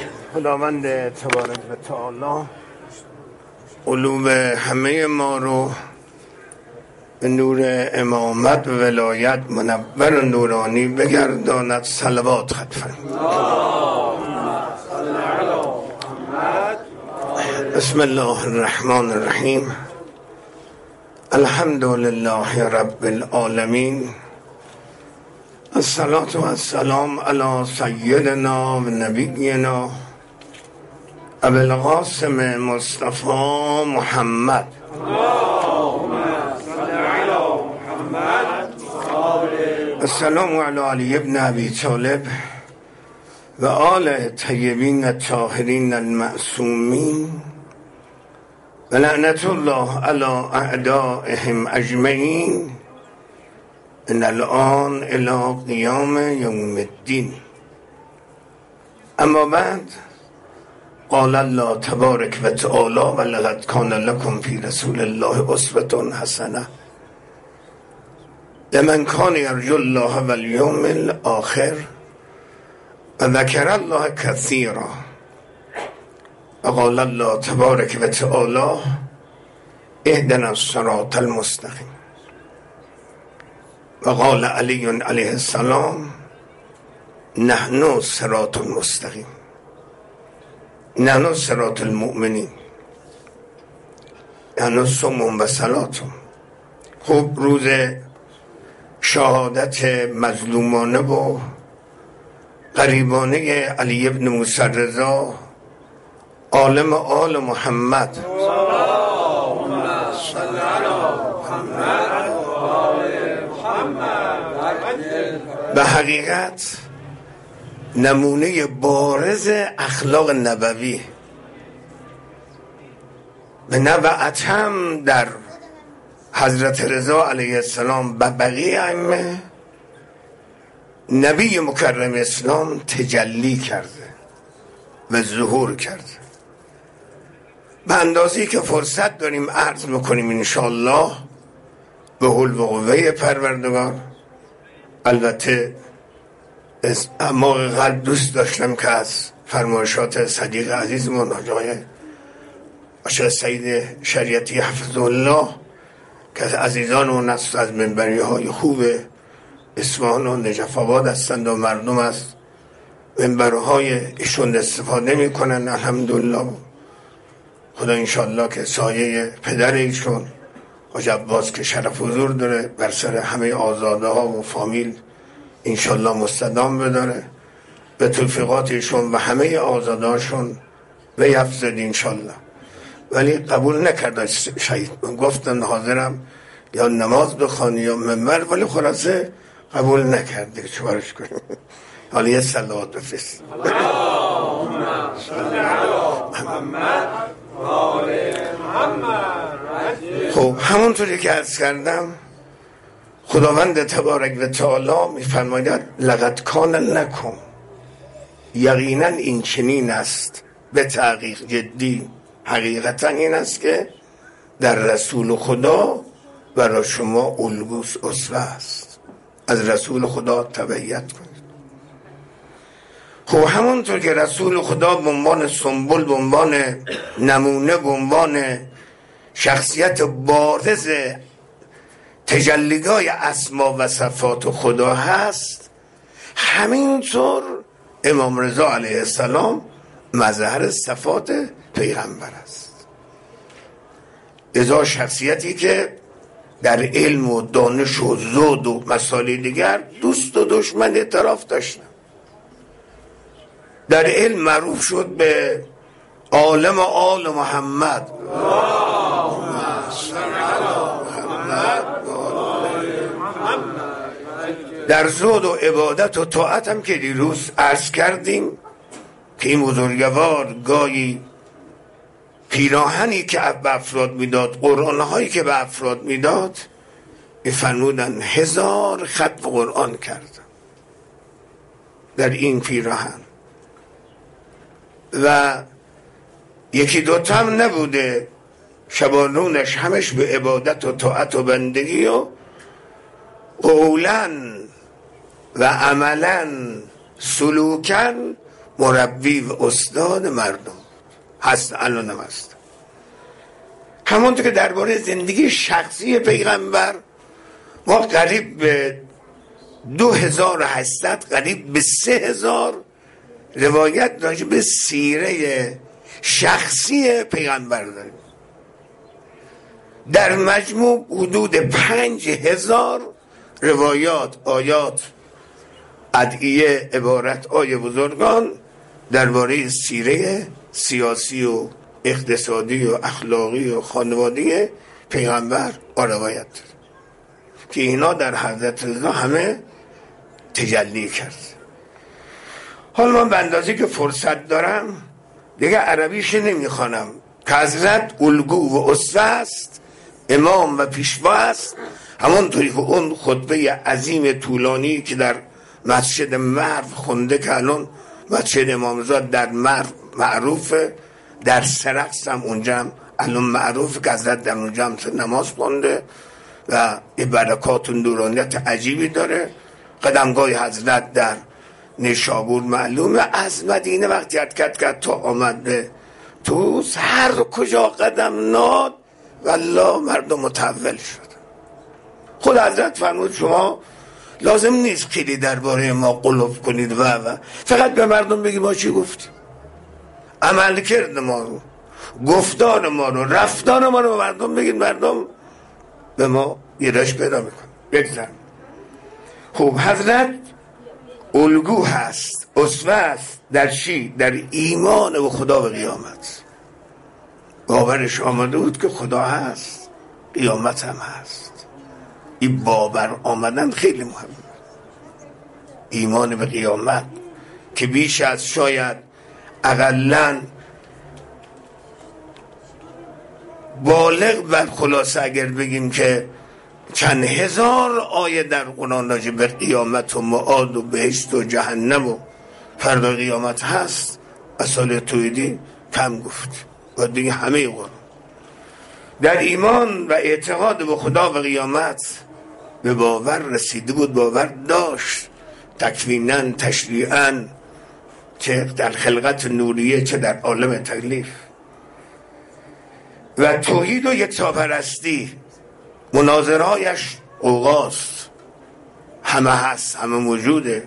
خداوند تبارک و تعالی قلوب همه ما رو به نور امامت و ولایت منور و نورانی بگرداند. صلوات خط فرمایید. بسم الله الرحمن الرحیم. الحمد لله رب العالمین. الصلاة و السلام علی سیدنا و نبینا ابی القاسم مصطفی محمد. السلام علی علی ابن ابی طالب و آل طیبین الطاهرین المعصومین و لعنت الله علی اعدائهم اجمعین ان الان الی قیام یوم الدین. اما بعد، قال الله تبارک و تعالی و لقد کان لکم فی رسول الله اسوة حسنه لمن کان یرجو الله و الیوم الاخر و ذکر الله کثیرا. و قال الله تبارک و تعالی اهدنا الصراط المستقیم. و قال علی علیه السلام نحن الصراط المستقیم، نحن صراط المؤمنین، نحن صم و صلاتم. خوب روز شهادت مظلومانه و غریبانه علی ابن موسی رضا عالم آل محمد به حقیقت نمونه بارز اخلاق نبوی به نبعت هم در حضرت رضا علیه السلام و بقیه ائمه نبی مکرم اسلام تجلی کرده و ظهور کرده. به اندازه‌ای که فرصت داریم عرض میکنیم انشاءالله به حول و قوه پروردگار. البته اعماق قلب دوست داشتم که از فرمایشات صدیق عزیزمون آقای عاشق سید شریعتی حفظه الله که از عزیزانمون است، از منبری های خوب اصفهان و نجف آباد هستند و مردم از منبرهای ایشون استفاده میکنن. الحمدلله خدا انشالله که سایه پدر ایشون حاج عباس که شرف حضور داره بر سر همه آزاده ها و فامیل انشالله مستدام بداره، به توفیقات ایشون و همه آزاده هاشون و یفزد انشالله. ولی قبول نکرد شهید، گفتن حاضرم یا نماز بخوانی یا منبر، ولی خلاصه قبول نکرده. چوارش کنیم. حالا یه صلوات بفرست. اللهم صل علی محمد و آل محمد. خب همونطوری که عرض کردم خداوند تبارک و تعالی میفرماید لقد کان لکم، یقینا این چنین است، به تحقیق جدی حقیقتا این است که در رسول خدا برای شما الگوست، اسوه است. از رسول خدا تبعیت کنید. خب همونطور که رسول خدا به عنوان سمبل، به عنوان نمونه، به عنوان شخصیت بارز تجلیگاه اسما و صفات خدا هست، همینطور امام رضا علیه السلام مظهر صفات پیغمبر است. ازا شخصیتی که در علم و دانش و زهد و مسائل دیگر دوست و دشمن اعتراف داشتن. در علم معروف شد به عالم آل محمد. در زهد و عبادت و طاعت هم که دیروز عرض کردیم که این بزرگوار گاهی پیراهنی که به افراد میداد، قرآنهایی که به افراد میداد، میفرمودن 1000 ختم قرآن کردن در این پیراهن و یکی دوتا هم نبوده. شبانونش همش به عبادت و طاعت و بندگی و قولاً و عملاً سلوکن مربی و استاد مردم هست، الانم هست. همونطور که درباره زندگی شخصی پیغمبر ما قریب به 2800 قریب به 3000 روایت راجع به سیره شخصی پیغمبر داریم. در مجموع حدود 5000 روایات، آیات، ادعیه، عبارت های بزرگان درباره سیره سیاسی و اقتصادی و اخلاقی و خانوادگی پیغمبر روایت داره که اینا در حضرت رضا همه تجلی کرد. حالا من به اندازه که فرصت دارم دیگه عربیش نمیخوانم که حضرت الگو و اسوه است، امام و پیشوا است. همونطوری که اون خطبه عظیم طولانی که در مسجد مرو خونده که الان مسجد امامزاده در مرو معروفه، در سرخس هم اونجا هم الان معروفه که حضرت در اونجا هم نماز خونده و برکات و نورانیت عجیبی داره. قدمگاه حضرت در نیشابور معلومه. از مدینه وقتی حرکت کرد تا آمد به طوس، هر کجا قدم ناد والله مردم متحول شد. خود حضرت فرمود شما لازم نیست خیلی درباره ما قلوب کنید و فقط به مردم بگید ما چی گفتیم، عمل کرد ما رو، گفتار ما رو، رفتار ما رو به مردم بگید، مردم به ما گرایش پیدا میکن. بگذارم خوب حضرت الگو هست، اسوه است در چی؟ در ایمان و خدا و قیامت. باورش آمده بود که خدا هست، قیامت هم هست. این باور آمدن خیلی مهمه. ایمان به قیامت که بیش از شاید اقلن بالغ بر خلاصه اگر بگیم که چند هزار آیه در قرآن راجع به قیامت و معاد و بهشت و جهنم و فردا قیامت هست، اصال توحیدی کم گفت و دیگه همه قرآن در ایمان و اعتقاد به خدا و قیامت به باور رسیده بود، باور داشت تکویناً، تشریعاً، چه در خلقت نوریه چه در عالم تکلیف. و توحید و یکتاپرستی مناظرهایش اوغاست، همه هست، همه موجوده.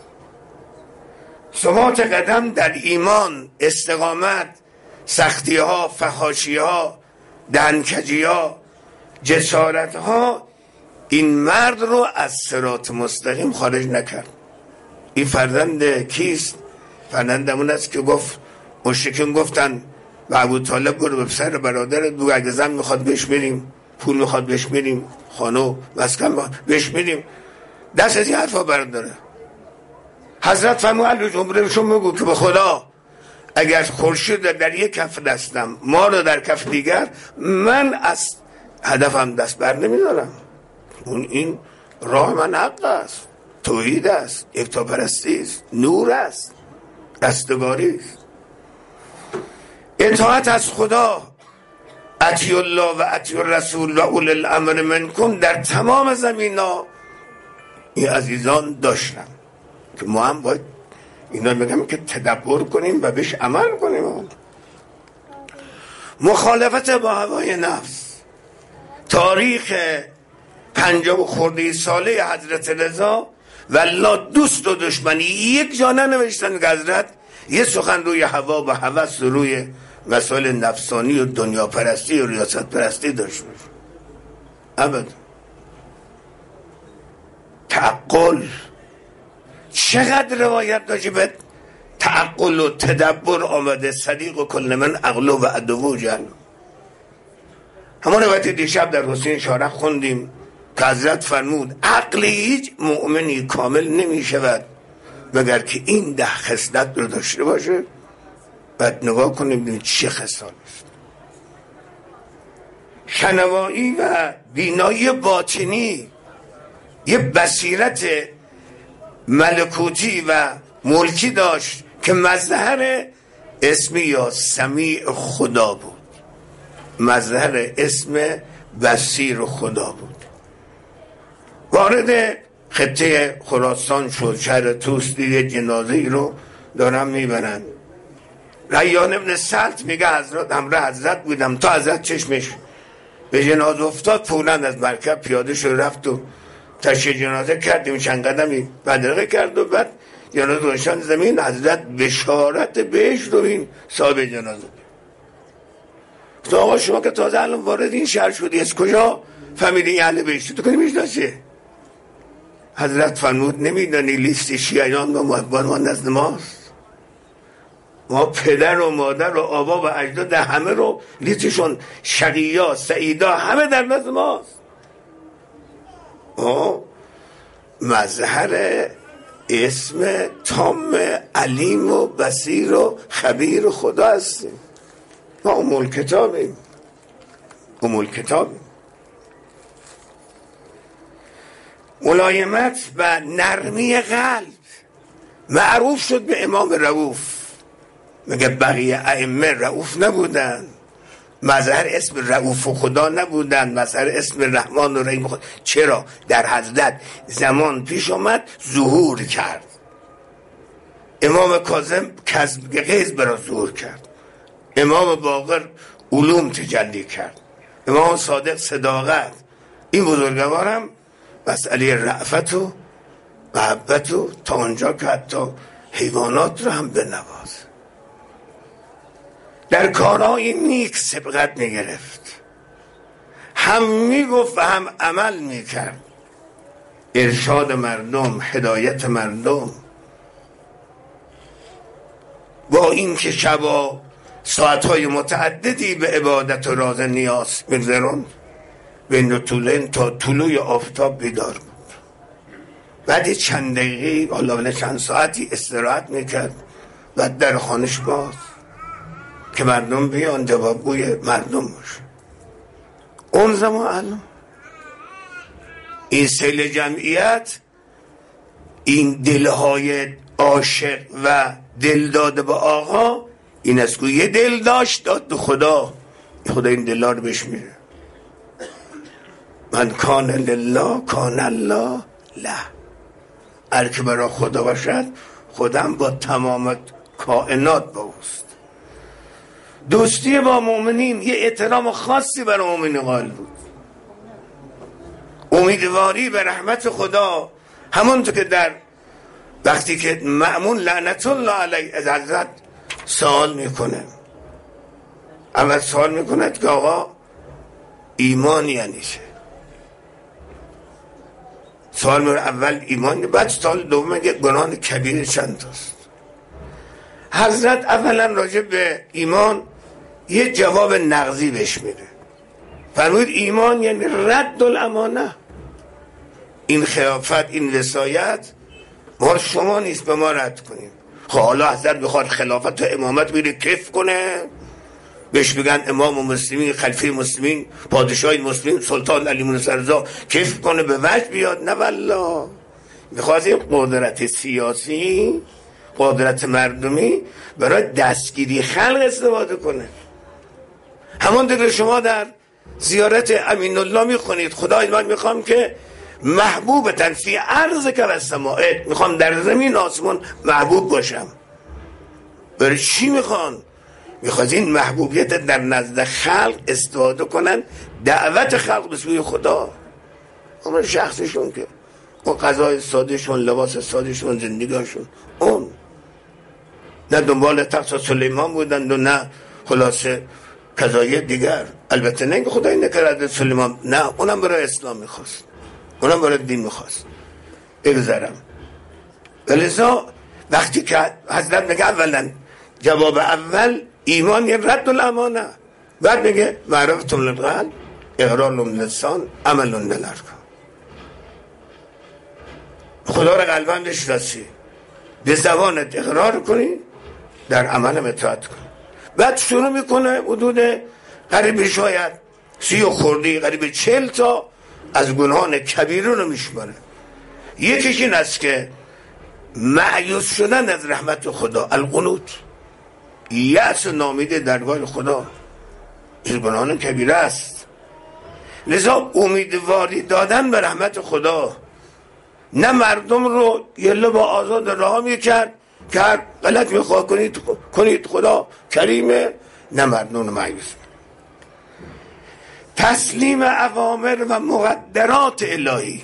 ثبات قدم در ایمان، استقامت، سختی ها، فحاشی ها، دهنکجی ها، جسارت ها این مرد رو از صراط مستقیم خارج نکرد. این فرزند کیست؟ فرزندمون است که گفت مشرکین گفتن و ابوطالب برو به پسر برادر دو اگه زن میخواد بهش بریم، پول میخواد بهش بریم، خانه مسکن بهش بریم، دست از این حرفا برداره. حضرت فرمود علی جمهورشون میگو که به خدا اگر خورشید در یک کف دستم، ما رو در کف دیگر، من از هدفم دست بر نمیدارم. این راه من حق است، توحید است، یکتاپرستی است، نور است، رستگاری است. اطاعت از خدا، اطیع الله و اطیع الرسول و اولی الامر منکم در تمام زمینا این عزیزان داشتن که ما هم باید اینا بگم که تدبر کنیم و بهش عمل کنیم. مخالفت با هوای نفس. تاریخ 50 خورده ساله حضرت رضا والله دوست و دشمنی یک جا ننوشتن که حضرت یه سخن روی هوا و هوس روی مسائل نفسانی و دنیا پرستی و ریاست پرستی داشت باشه. ابدا. تعقل، چقدر روایت راجع به تعقل و تدبر آمده. صدیق و کل من عقل و عدو جهل. همون روایت دیشب در حسین شارق خوندیم که حضرت فرمود عقل هیچ مؤمنی کامل نمی شود مگر که این 10 خصلت رو داشته باشه. بعد نگاه کنیم ببینیم چه خصال است. شنوایی و بینایی باطنی، یه بصیرت ملکوتی و ملکی داشت که مظهر اسمی یا سمیع خدا بود، مظهر اسم بصیر خدا بود. وارد خطه خراسان شد، شهر طوس، دید جنازه ای رو دارم میبرن. ریان ابن سلط میگه حضرت همراه حضرت بودم تا حضرت چشمش به جنازه افتاد، فوراً از مرکب پیاده شد رفت و تشییع جنازه کردیم، چند قدمی بدرقه کرد و بعد جنازه روشان زمین. حضرت بشارت بهش رو این صاحب جنازه تو آقا شما که تازه الان وارد این شهر شدی از کجا فهمیدی اهل بهشتی؟ تو کنی میشناسه؟ حضرت فرمود نمیدانی لیست شیعیان و محبان نزد ماست؟ ما پدر و مادر و آبا و اجداد همه رو لیستشون شقیا سعیدا همه در نزد ماست. مظهر اسم تام علیم و بصیر و خبیر خدا هستیم. ما ام کتابیم. ملایمت و نرمی قلب معروف شد به امام رؤوف. مگه بقیه ائمه رؤوف نبودن؟ مظهر اسم رؤوف و خدا نبودن؟ مظهر اسم رحمان و رحیم خدا؟ چرا؟ در حضرت زمان پیش آمد ظهور کرد. امام کاظم غیظ برا ظهور کرد. امام باقر علوم تجلی کرد. امام صادق صداقت. این بزرگوار هم مسئله رأفت و محبت و تا اونجا که حتی حیوانات رو هم بنواز. در کارهای نیک سبقت میگرفت، هم میگفت و هم عمل میکرد. ارشاد مردم، هدایت مردم. با این که شبا ساعتهای متعددی به عبادت و راز نیاز میگذرند، بین طولین تا طلوع آفتاب بیدار بود. بعد چند دقیقه حالا چند ساعتی استراحت میکرد و در خانش باز که مردم بیان جوابگوی مردم باشه. اون زمان الان این سیل جمعیت، این دلهای عاشق و دل داده به آقا، این از که یه دل داشت داد به خدا این دلها رو بهش میره. من کان لله کان الله له. هر که برای خدا باشد خودم با تمام کائنات با اوست. دوستی با مؤمنین یه احترام خاصی برای مؤمنین قائل بود. امیدواری به رحمت خدا، همونطور که در وقتی که مأمون لعنت الله علیه از حضرت سوال میکنه، اول سوال میکند که آقا ایمان یعنی چه؟ سوال اول ایمان، بعد سوال دوم میگه گناه کبیر چند تاست. حضرت اولا راجع به ایمان یه جواب نقضی بهش میده. فرمود ایمان یعنی رد الامانه. این خلافت، این وصایت ما شما نیست به ما رد کنیم. حالا حضرت بخواد خلافت و امامت میره کیف کنه، بهش بگن امام و مسلمین، خلیفه مسلمین، پادشاه مسلمین، سلطان علی موسی رضا کیف کنه به وجه بیاد؟ نه والله. میخواد این قدرت سیاسی، قدرت مردمی برای دستگیری خلق استفاده کنه. همون دیگه شما در زیارت امین الله میخونید خدای من میخوام که محبوبتن فی ارض که و سماعت، میخوام در زمین آسمان محبوب باشم. برای چی میخوان؟ میخواد این محبوبیت در نزد خلق استفاده کنن، دعوت خلق به سوی خدا. اما شخصشون که اون غذای سادهشون، لباس سادهشون، زندگیشون، اون نه دنبال تخت سلیمان بودند و نه خلاصه قضایه دیگر. البته نه که خدای نکرده سلیمان، نه، اونم برای اسلام میخواست، اونم برای دین میخواست. بگذارم. ولذا وقتی که حضرت میگه اولا جواب اول ایمان یه رد الامانه، بعد میگه معرفتم للقلب اقرار للسان عمل للارکان. خدا رو قلباً بشناسی، به زبانت اقرار کنی، در عمل اطاعت کنی. بعد شروع میکنه حدود قریب شاید 30 خردی قریب 40 تا از گناهان کبیره رو میشماره. یکیش این است که مایوس شدن از رحمت خدا، القنوط، یأس نامیده درگاه خدا، این گناهان کبیره است. لذا امیدواری دادن به رحمت خدا، نه مردم رو یله با آزاد راه میکرد کرد غلط میخواه کنید خدا کریمه، نه مردون مایوس. تسلیم اوامر و مقدرات الهی.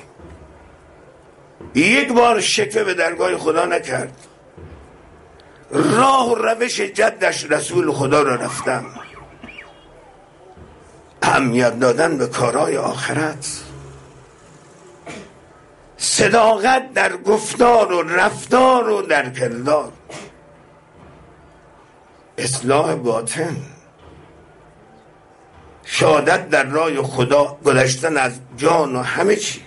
یک بار شکوه به درگاه خدا نکرد، راه و روش جدش رسول خدا را رفتم. اهمیت دادن به کارهای آخرت، صداقت در گفتار و رفتار و در کردار، اصلاح باطن، شهادت در راه خدا، گذشتن از جان و همه چی،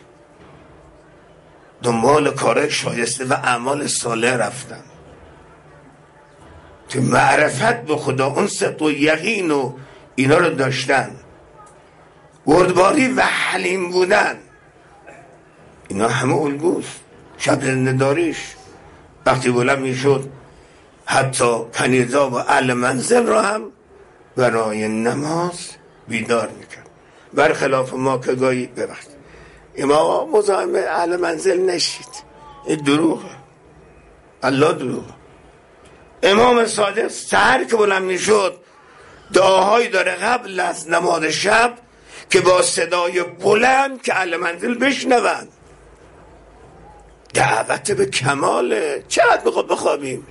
دنبال کارهای شایسته و اعمال صالح رفتن، تو معرفت به خدا اون صدق و یقین و اینا رو داشتن، بردباری و حلیم بودن، اینا همه الگوست. شب زنده‌داریش وقتی بلند میشد حتی کنیزا و اهل منزل را هم برای نماز بیدار میکرد، برخلاف ما که گاهی ببخشید ما مزاحم اهل منزل نشید، این دروغه، الله دروغه. امام صادق سحر که بلند میشد دعاهایی داره قبل از نماز شب که با صدای بلند که اهل منزل بشنون، دعوت به کماله. چقدر میخواد بخوابیم؟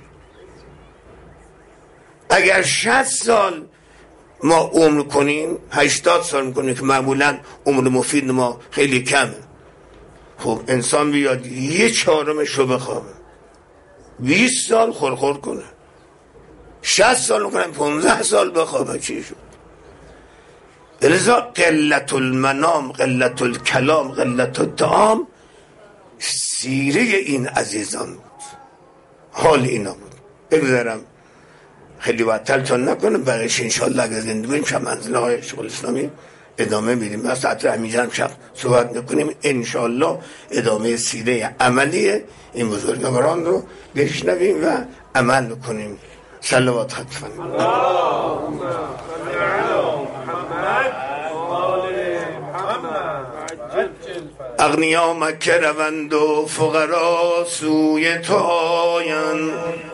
اگر 60 سال ما عمر کنیم، 80 سال میکنیم که معمولا عمر مفید ما خیلی کمه، خب انسان بیاد 1/4 رو بخوابه، 20 سال خورخور کنه، 60 سال میکنه 15 سال بخوابه، چی شد؟ لذا قلت المنام، قلت الکلام، قلت الطعام سیره این عزیزان بود، حال اینا بود. بگذارم خیلی وقتلتون نکنم، بقیش انشاءالله اگر زنده بودیم شب منزله های شغل اسلامی ادامه میدیم، از ساعت همیشه هم شب صحبت نکنیم، انشاءالله ادامه سیره عملی این بزرگواران رو بشنویم و عمل کنیم. صلوات خط کنیم. اللهم صل علی محمد و آل محمد. اغنیا مکه روند و فقرا سوی تو آیند،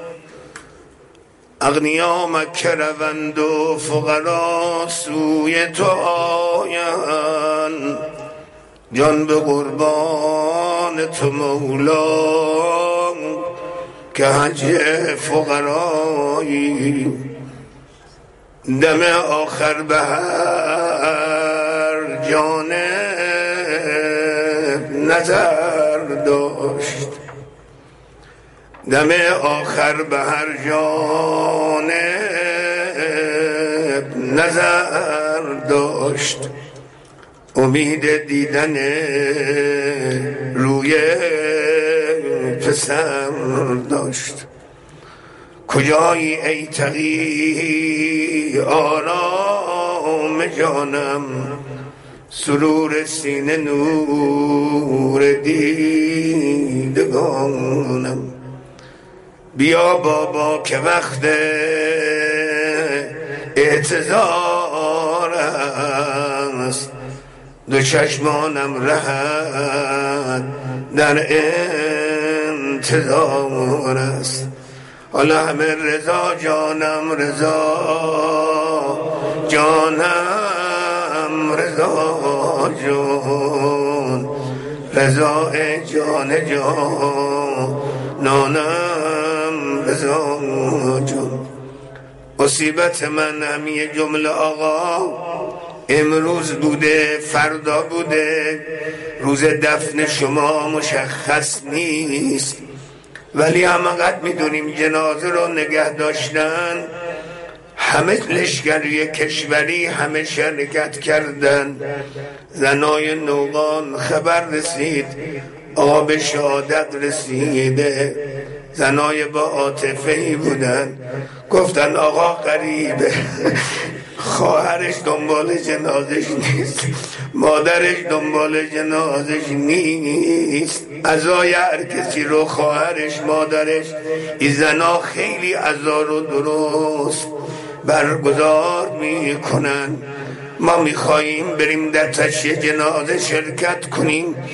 اغنیا مکه روند و فقرا سوی تو آیند، جان به قربان تو مولا که حج فقرایی، دم آخر به هر جانب نظر داشت، دم آخر به هر جانب نظر داشت، امید دیدن روی پسر داشت. کجایی ای تقی آرام جانم، سرور سینه نور دیدگانم، بیا بابا که وقت اعتذار است، دو چشمانم رهد در انتظار است. حالا همه رضا جانم، رضا جانم، رضا جان، رضا جان جانانم، رضا جان. مصیبت من همی جمله آقا امروز بوده فردا بوده، روز دفن شما مشخص نیست، ولی همانقدر میدونیم جنازه رو نگه داشتن، همه لشکری کشوری همه شرکت کردن. زنای نوقان خبر رسید آب شهادت رسیده، زنای با عاطفه‌ای بودن، گفتن آقا غریبه، خواهرش دنبال جنازش نیست، مادرش دنبال جنازش نیست، عزای هر کسی رو خواهرش مادرش این زنا خیلی عزا رو درست برگزار میکنن. ما میخواییم بریم در تشییع جنازه شرکت کنیم،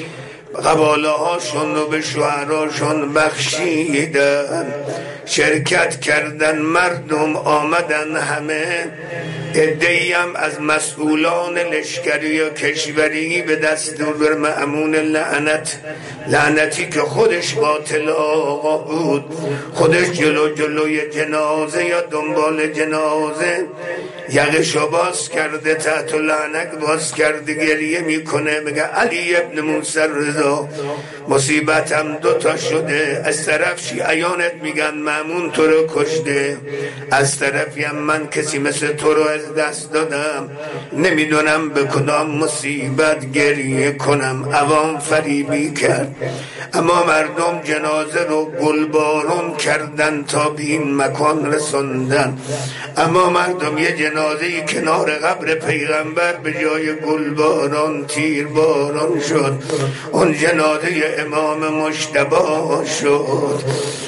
قباله هاشون رو به شوهراشون بخشیدن، شرکت کردن مردم آمدن همه، عده‌ای هم از مسئولان لشکری و کشوری به دستور مأمون لعنتی که خودش باطل آقا بود، خودش جلوی جنازه یا دنبال جنازه یقشو باز کرده، تحت لعنت باز کرده، گریه میکنه، میگه علی ابن موسی رضا مصیبتم دوتا شده، از طرف شیعیانت میگن مأمون تو رو کشته، از طرفی هم من کسی مثل تو رو از دست دادم، نمیدونم به کدام مصیبت گریه کنم. عوام فریبی کرد، اما مردم جنازه رو گلبارون کردن تا به این مکان رسوندن. اما مردم یه جنازه کنار قبر پیغمبر به جای گلباران تیرباران شد، اون جنازه امام مجتبی شد.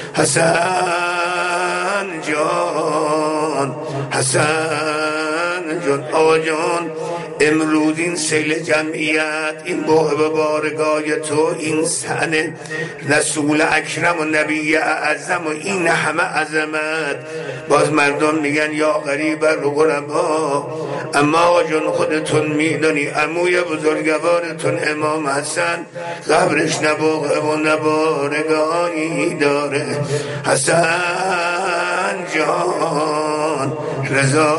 حسن جان، حسن جان، آقا جان، امروز این سیل جمعیت، این بوه به بارگاه تو، این سن رسول اکرم و نبی اعظم و این همه عظمت، باز مردم میگن یا غریب الغربا. اما آقا جان خودتون میدونی عموی بزرگوارتون امام حسن قبرش نبوغه و نبارگاهی داره. حسن جان، رضا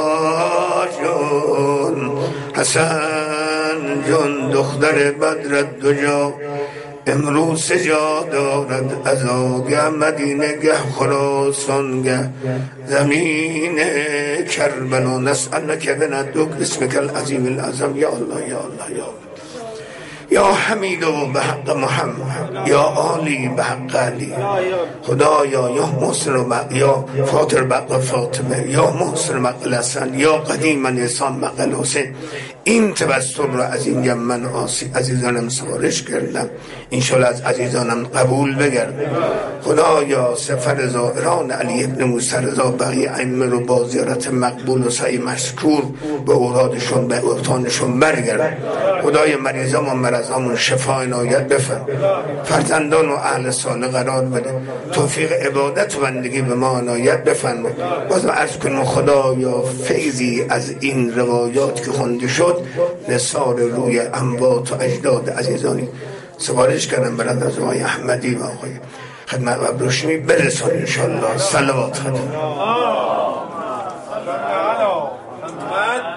جان، حسن جان، دختر بدر دجا، امروز سجا دارد از آگه مدینه گه خراسان گه زمین کربلا. نسألک بندک اسمک العظیم العظم، یا الله یا الله یا الله، یا حمید و به حق محمد، یا عالی به حق علی، خدایا یا محسن و یا فاطر بقل فاطمه، یا محسن مقل حسن، یا قدیم انسان مقل حسین. این توسل رو از این من عزیزانم سفارش کردم، انشالله از عزیزانم قبول بگرد. خدایا سفر زائران علی ابن موسی رضا بقیه ائمه رو با زیارت مقبول و سعی مشکور به اورادشون به اوطانشون برگرد. خدای مریضان و مرضامون شفا عنایت بفرما، فرزندان و اهل صالح قرار بده، توفیق عبادت و بندگی به ما عنایت بفرما. باز عرض کنم خدایا فیضی از این روایات که خونده شد نثار روی اموات و اجداد عزیزانی سفارش کردم برند از آقای احمدی و آقای خدمت و ابروشمی برسان انشاءالله. صلوات خدمت